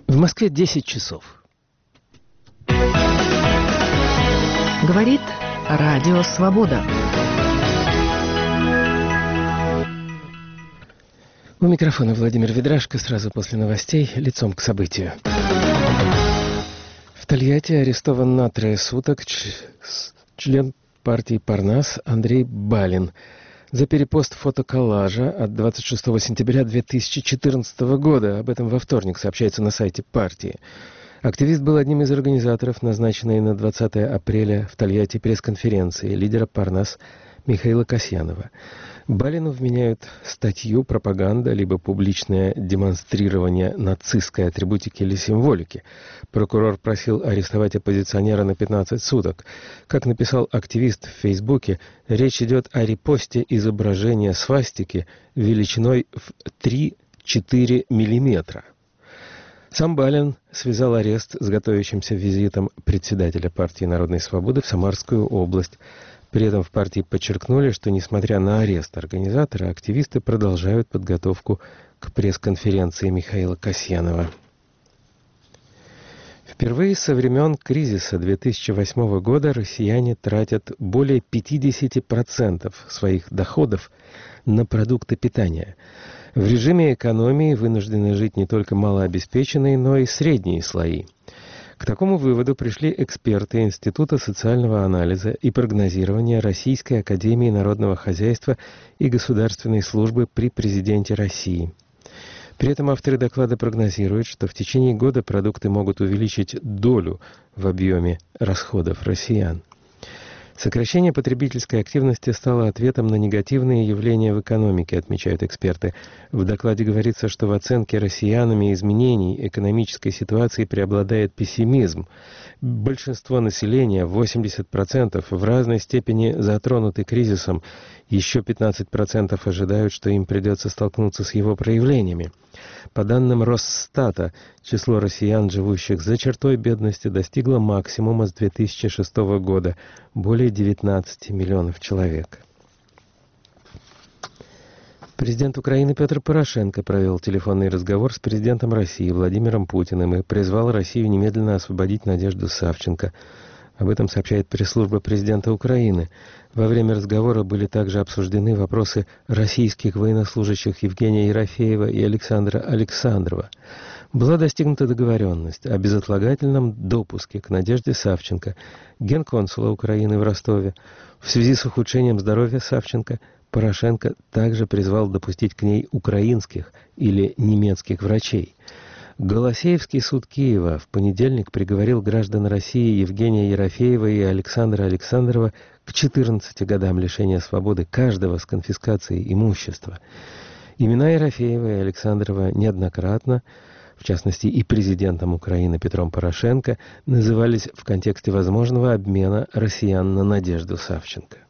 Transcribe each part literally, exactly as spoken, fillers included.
В Москве десять часов. Говорит Радио Свобода. У микрофона Владимир Ведрашко. Сразу после новостей лицом к событию. В Тольятти арестован на трое суток член партии «Парнас» Андрей Балин за перепост фотоколлажа от двадцать шестого сентября две тысячи четырнадцатого года. Об этом во вторник сообщается на сайте партии. Активист был одним из организаторов назначенной на двадцатое апреля в Тольятти пресс-конференции лидера «Парнас» Михаила Касьянова. Балину вменяют статью «Пропаганда» либо «Публичное демонстрирование нацистской атрибутики или символики». Прокурор просил арестовать оппозиционера на пятнадцать суток. Как написал активист в Фейсбуке, речь идет о репосте изображения свастики величиной в три-четыре миллиметра. Сам Балин связал арест с готовящимся визитом председателя партии «Народной свободы» в Самарскую область. При этом в партии подчеркнули, что, несмотря на арест организатора, активисты продолжают подготовку к пресс-конференции Михаила Касьянова. Впервые со времен кризиса две тысячи восьмого года россияне тратят более пятьдесят процентов своих доходов на продукты питания. В режиме экономии вынуждены жить не только малообеспеченные, но и средние слои. К такому выводу пришли эксперты Института социального анализа и прогнозирования Российской академии народного хозяйства и государственной службы при президенте России. При этом авторы доклада прогнозируют, что в течение года продукты могут увеличить долю в объеме расходов россиян. Сокращение потребительской активности стало ответом на негативные явления в экономике, отмечают эксперты. В докладе говорится, что в оценке россиянами изменений экономической ситуации преобладает пессимизм. Большинство населения, восемьдесят процентов, в разной степени затронуты кризисом. Еще пятнадцать процентов ожидают, что им придется столкнуться с его проявлениями. По данным Росстата, число россиян, живущих за чертой бедности, достигло максимума с две тысячи шестого года – более девятнадцати миллионов человек. Президент Украины Петр Порошенко провел телефонный разговор с президентом России Владимиром Путиным и призвал Россию немедленно освободить Надежду Савченко. Об этом сообщает пресс-служба президента Украины. Во время разговора были также обсуждены вопросы российских военнослужащих Евгения Ерофеева и Александра Александрова. Была достигнута договоренность о безотлагательном допуске к Надежде Савченко, генконсула Украины в Ростове. В связи с ухудшением здоровья Савченко Порошенко также призвал допустить к ней украинских или немецких врачей. Голосеевский суд Киева в понедельник приговорил граждан России Евгения Ерофеева и Александра Александрова к четырнадцати годам лишения свободы каждого с конфискацией имущества. Имена Ерофеева и Александрова неоднократно, в частности и президентом Украины Петром Порошенко, назывались в контексте возможного обмена россиян на Надежду Савченко.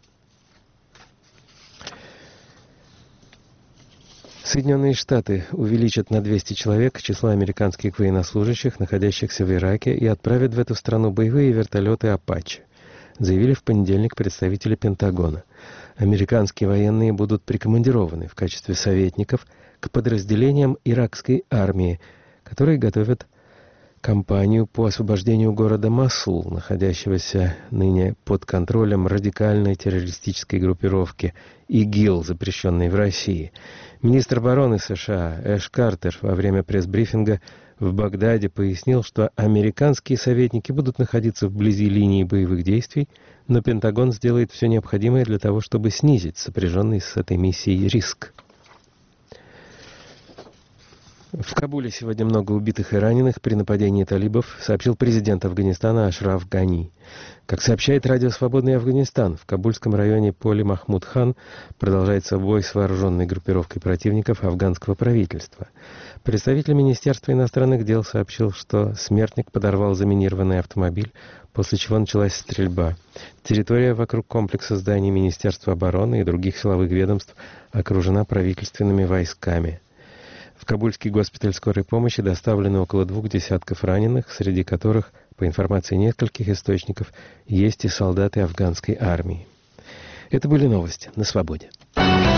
Соединенные Штаты увеличат на двести человек число американских военнослужащих, находящихся в Ираке, и отправят в эту страну боевые вертолеты «Апачи», заявили в понедельник представители Пентагона. Американские военные будут прикомандированы в качестве советников к подразделениям иракской армии, которые готовят кампанию по освобождению города Мосул, находящегося ныне под контролем радикальной террористической группировки ИГИЛ, запрещенной в России. Министр обороны США Эш Картер во время пресс-брифинга в Багдаде пояснил, что американские советники будут находиться вблизи линии боевых действий, но Пентагон сделает все необходимое для того, чтобы снизить сопряженный с этой миссией риск. В Кабуле сегодня много убитых и раненых при нападении талибов, сообщил президент Афганистана Ашраф Гани. Как сообщает Радио Свободный Афганистан, в кабульском районе Поли Махмуд-хан продолжается бой с вооруженной группировкой противников афганского правительства. Представитель Министерства иностранных дел сообщил, что смертник подорвал заминированный автомобиль, после чего началась стрельба. Территория вокруг комплекса зданий Министерства обороны и других силовых ведомств окружена правительственными войсками. В Кабульский госпиталь скорой помощи доставлено около двух десятков раненых, среди которых, по информации нескольких источников, есть и солдаты афганской армии. Это были новости на свободе.